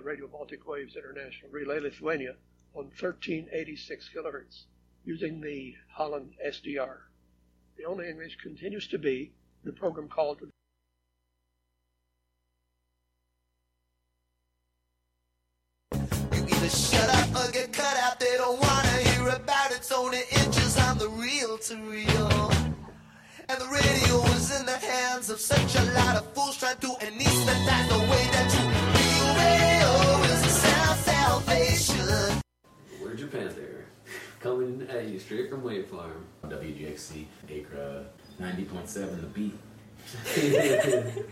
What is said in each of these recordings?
Radio Baltic Waves International Relay Lithuania on 1386 kHz using the Holland SDR. The only English continues to be the program called Shut up or get cut out. They don't wanna hear about it. It's only inches on the reel to reel. And the radio was in the hands of such a lot of fools trying to anesthetize the way that you real radio is a salvation. We're Japan there, coming at you straight from Wave Farm. WGXC, Acra, 90.7 The Beat.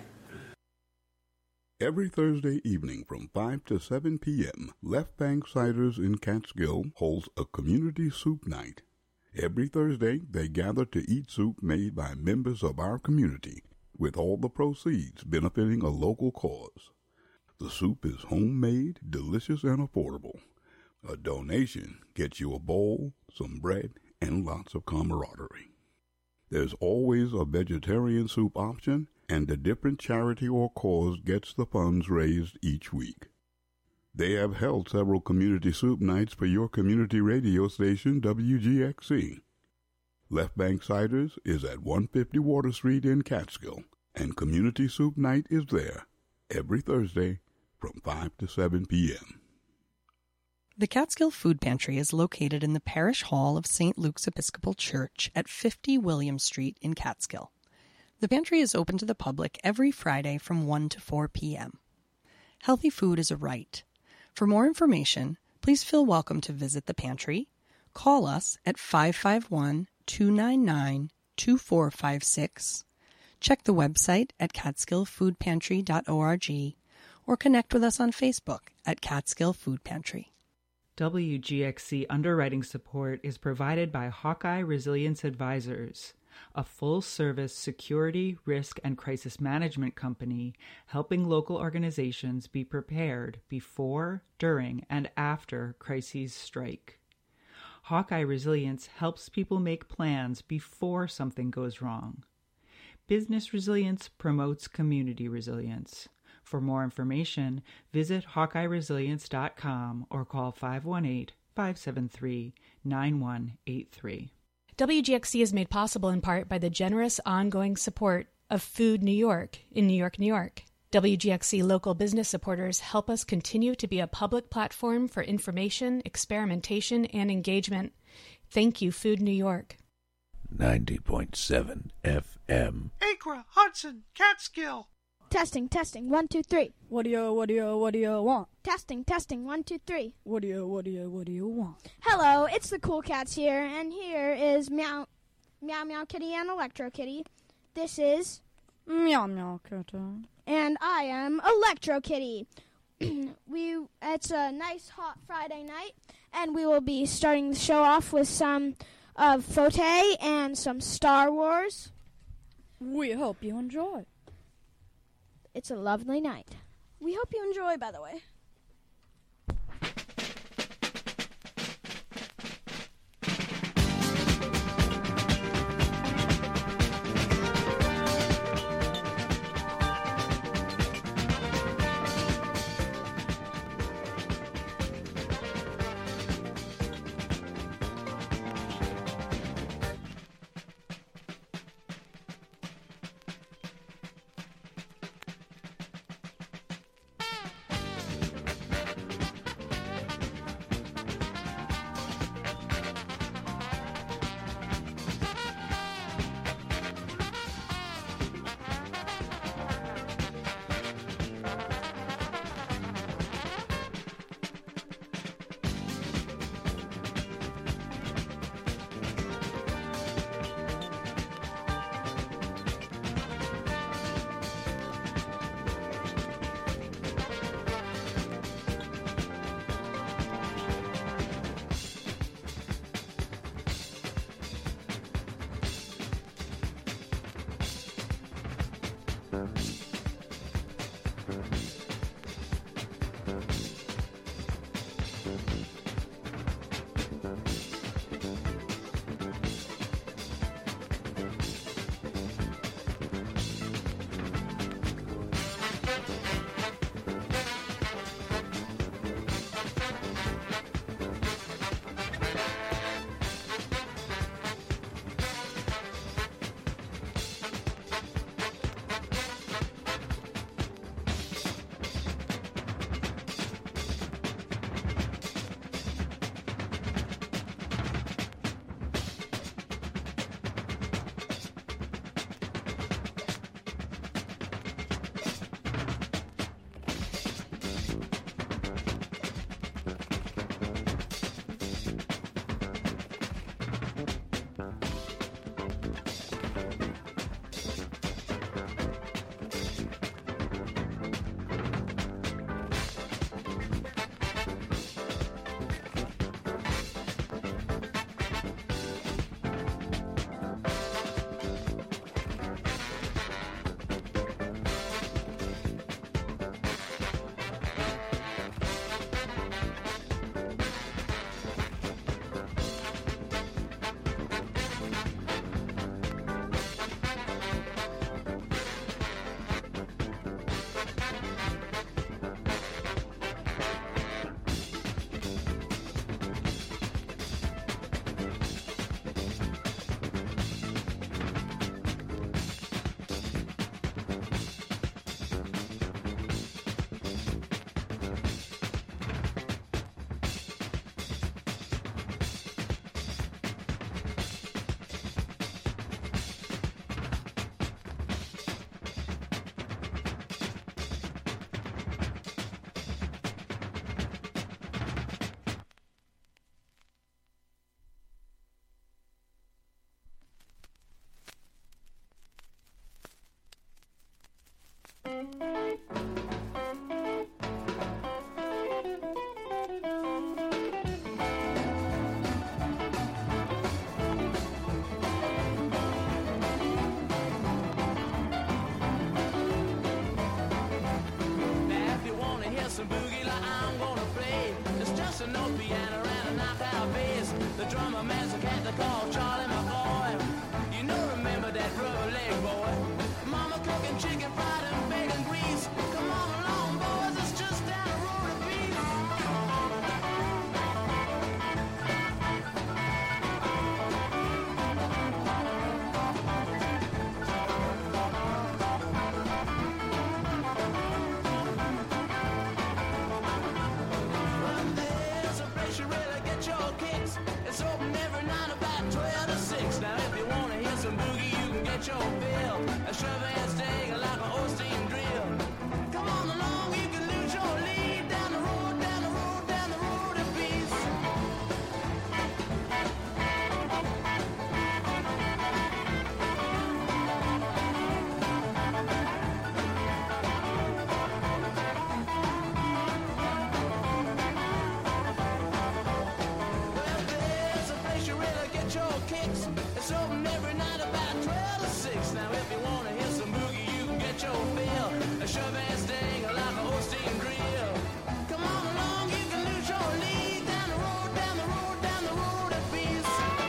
Every Thursday evening from 5 to 7 p.m., Left Bank Ciders in Catskill holds a community soup night. Every Thursday, they gather to eat soup made by members of our community, with all the proceeds benefiting a local cause. The soup is homemade, delicious, and affordable. A donation gets you a bowl, some bread, and lots of camaraderie. There's always a vegetarian soup option, and a different charity or cause gets the funds raised each week. They have held several community soup nights for your community radio station, WGXC. Left Bank Ciders is at 150 Water Street in Catskill, and Community Soup Night is there every Thursday from 5 to 7 p.m. The Catskill Food Pantry is located in the Parish Hall of St. Luke's Episcopal Church at 50 William Street in Catskill. The pantry is open to the public every Friday from 1 to 4 p.m. Healthy food is a right. For more information, please feel welcome to visit the pantry. Call us at 551-299-2456. Check the website at catskillfoodpantry.org or connect with us on Facebook at Catskill Food Pantry. WGXC underwriting support is provided by Hawkeye Resilience Advisors, a full-service security, risk, and crisis management company helping local organizations be prepared before, during, and after crises strike. Hawkeye Resilience helps people make plans before something goes wrong. Business resilience promotes community resilience. For more information, visit HawkeyeResilience.com or call 518-573-9183. WGXC is made possible in part by the generous ongoing support of Food New York in New York, New York. WGXC local business supporters help us continue to be a public platform for information, experimentation, and engagement. Thank you, Food New York. 90.7 FM. Acra, Hudson, Catskill. Testing, 1, 2, 3. What do you want? Testing, 1, 2, 3. What do you want? Hello, it's the Cool Cats here, and here is Meow Kitty and Electro Kitty. This is Meow Kitty. And I am Electro Kitty. It's a nice hot Friday night, and we will be starting the show off with some of Fote and some Star Wars. We hope you enjoy. It's a lovely night. We hope you enjoy, by the way. some boogie like I'm gonna play. It's just an old piano and a knockout bass. The drummer man's a cat they call Charlie McCoy. You know, remember that rubber leg boy. Mama cooking chicken fried and bacon grease. Come on along, boys, it's just down the road a piece. There's a place you really get your kicks. It's open every night about 12 to 6. Now if you wanna hear some boogie, you can get your fill. A Chevy steak like an old steam drill. Come on along, you can lose your lead. Down the road, down the road, down the road a piece. Well, there's a place you really get your kicks. It's open every night about 12 to 6. Now if you wanna hear some boogie, you can get your fill. A Chevy steak like an old steam grill. Come on along, you can lose your lead. Down the road, down the road, down the road a piece.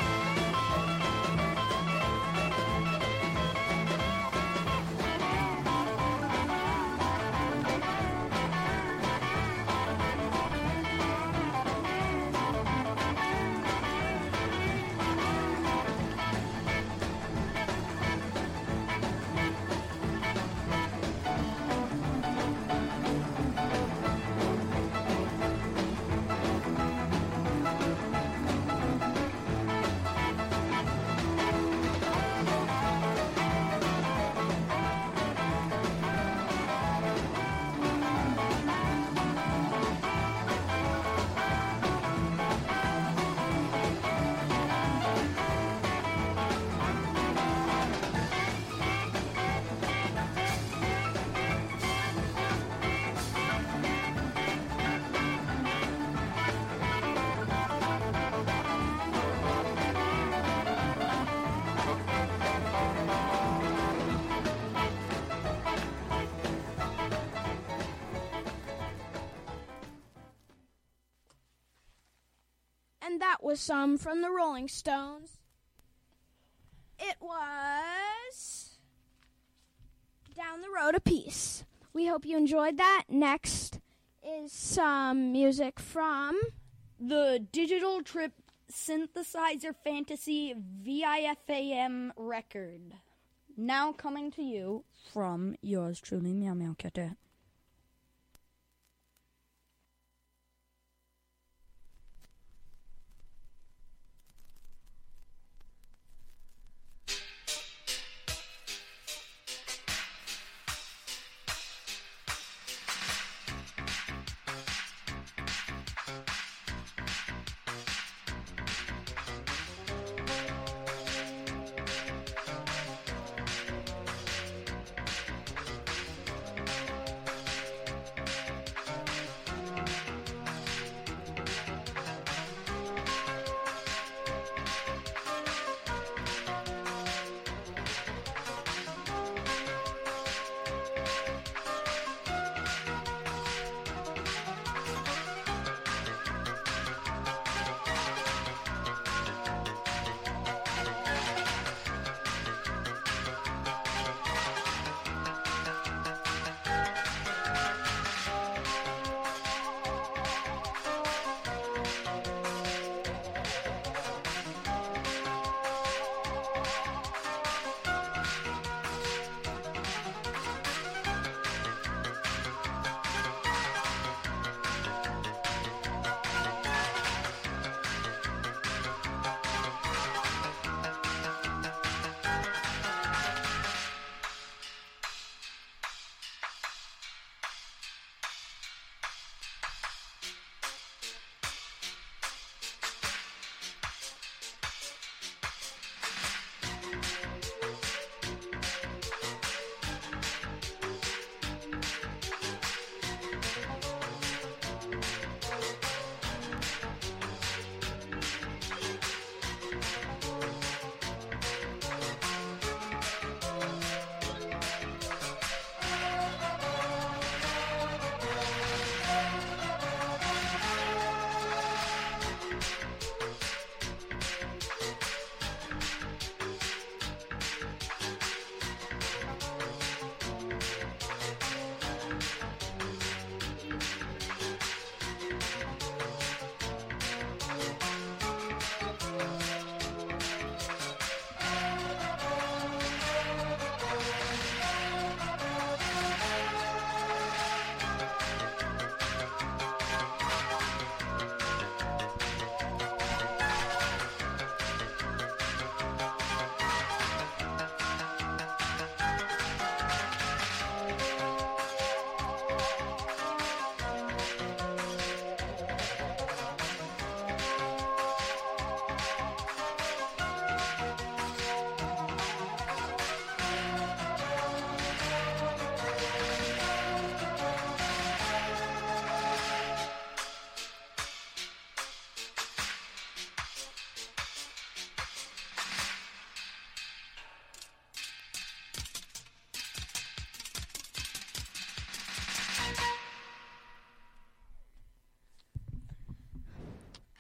And that was some from the Rolling Stones. It was Down the Road a Piece. We hope you enjoyed that. Next is some music from The Digital Trip Synthesizer Fantasy VIFAM record. Now coming to you from yours truly, Meow Meow Kitty.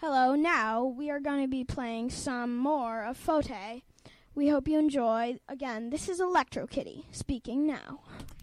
Hello, now we are going to be playing some more of Fote. We hope you enjoy. Again, this is Electro Kitty speaking now.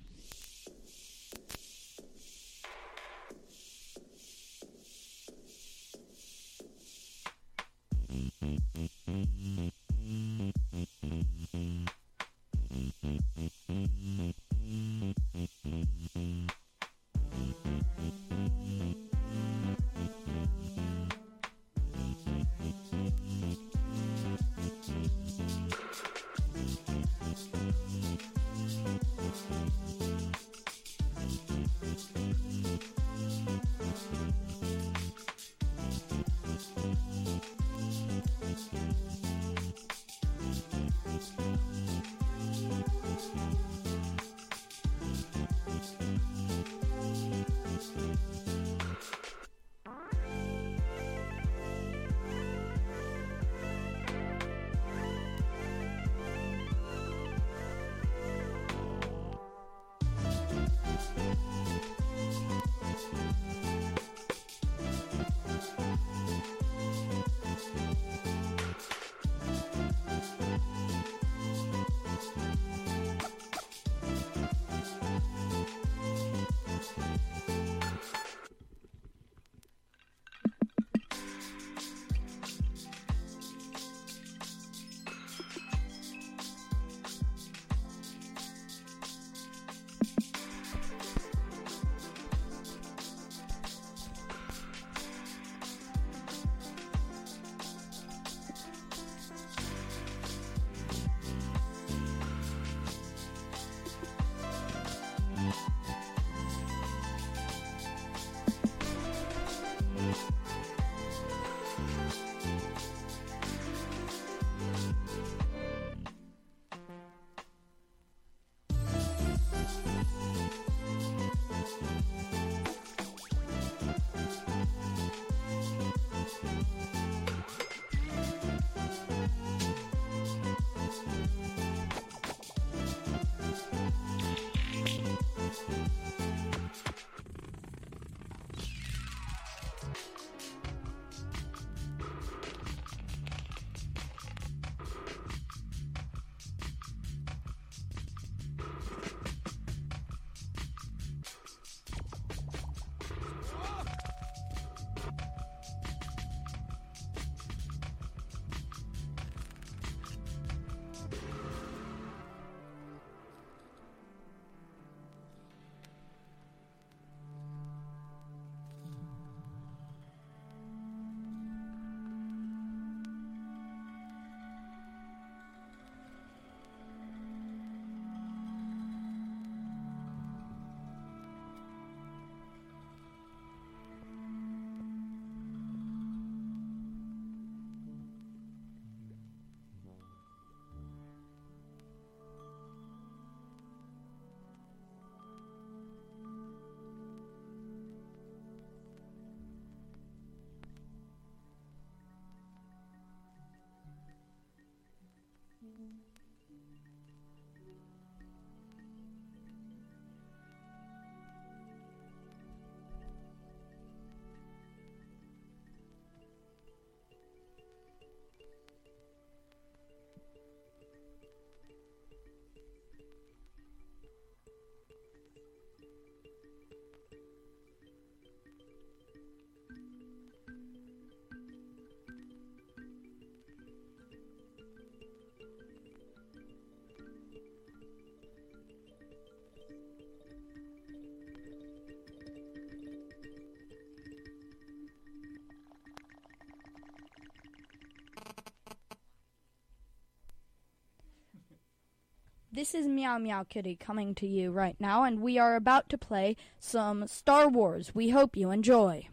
This is Meow Meow Kitty coming to you right now, and we are about to play some Star Wars. We hope you enjoy.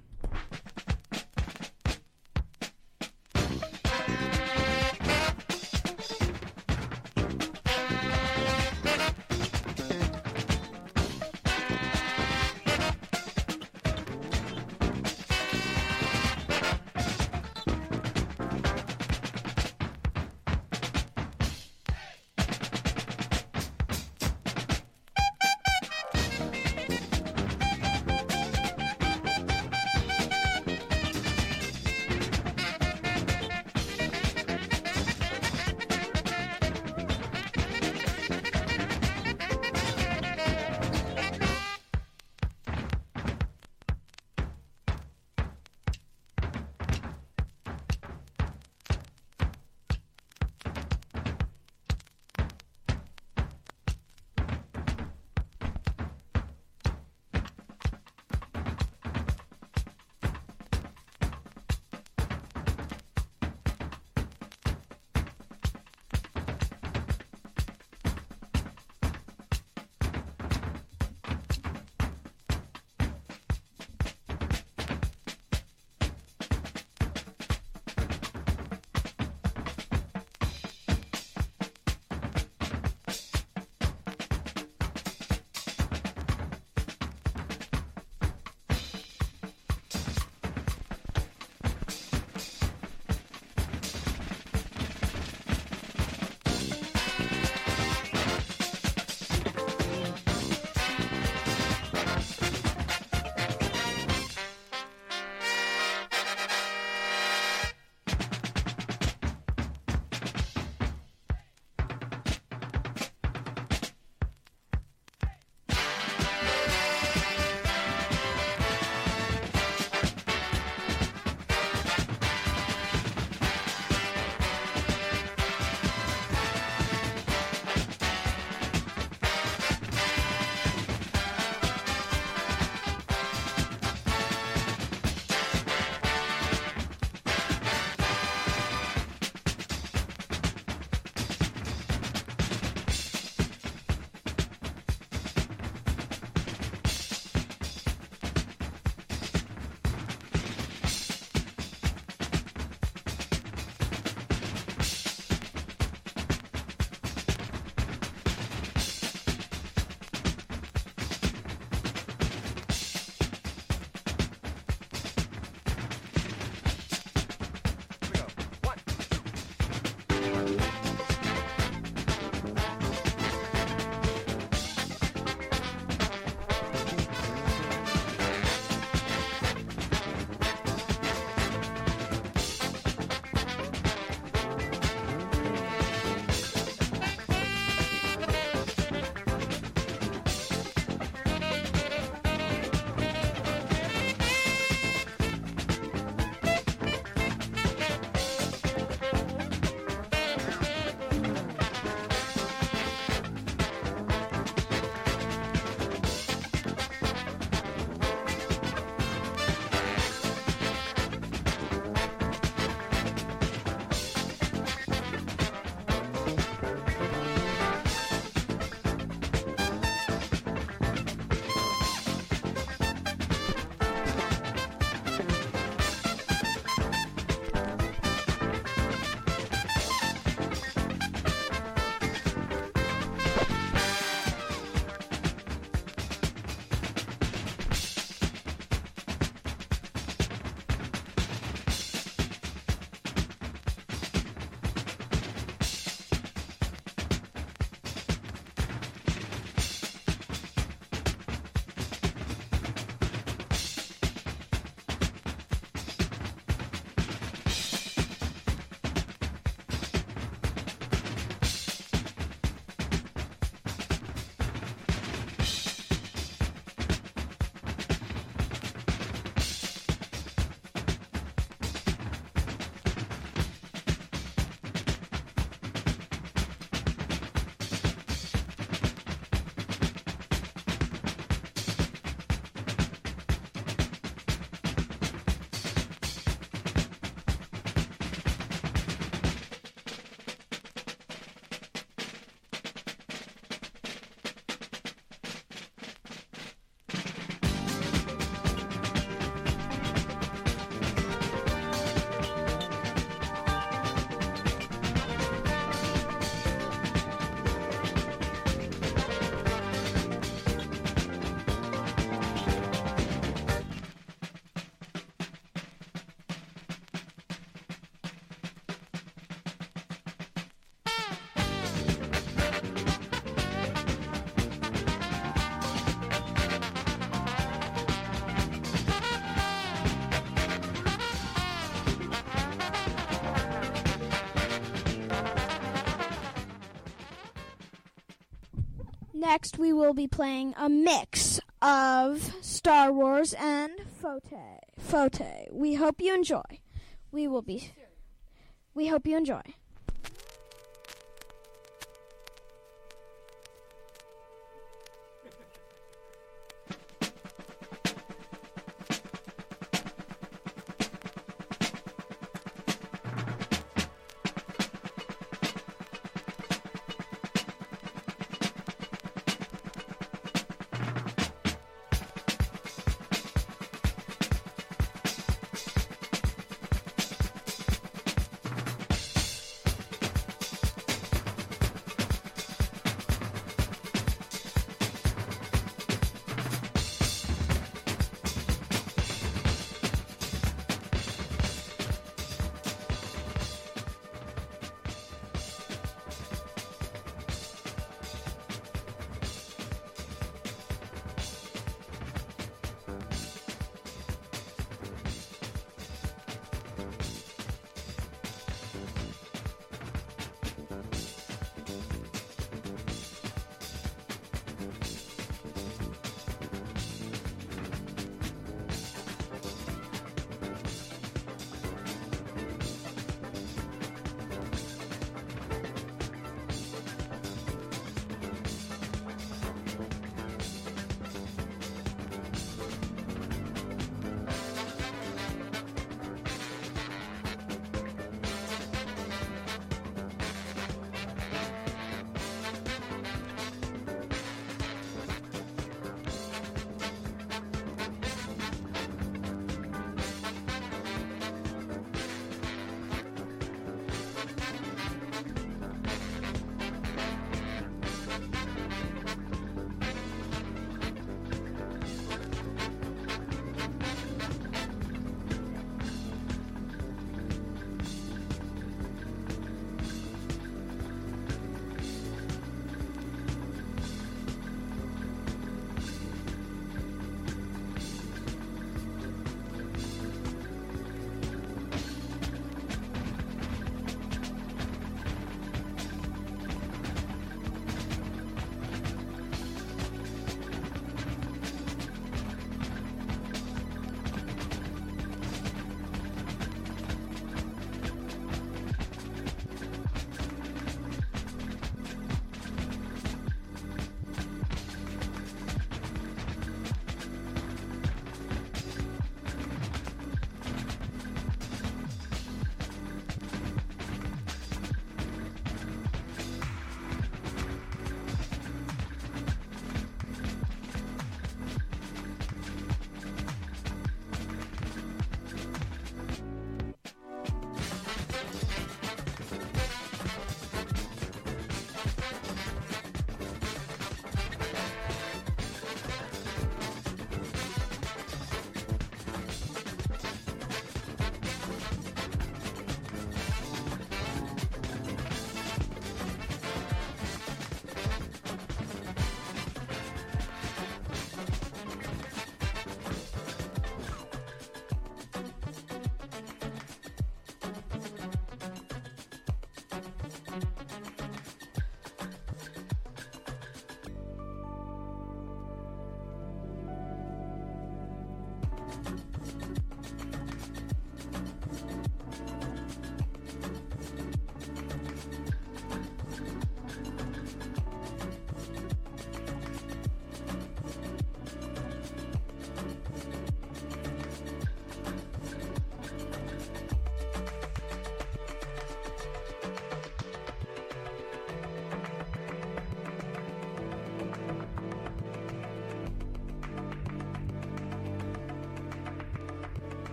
Next, we will be playing a mix of Star Wars and Fote. We hope you enjoy. We hope you enjoy.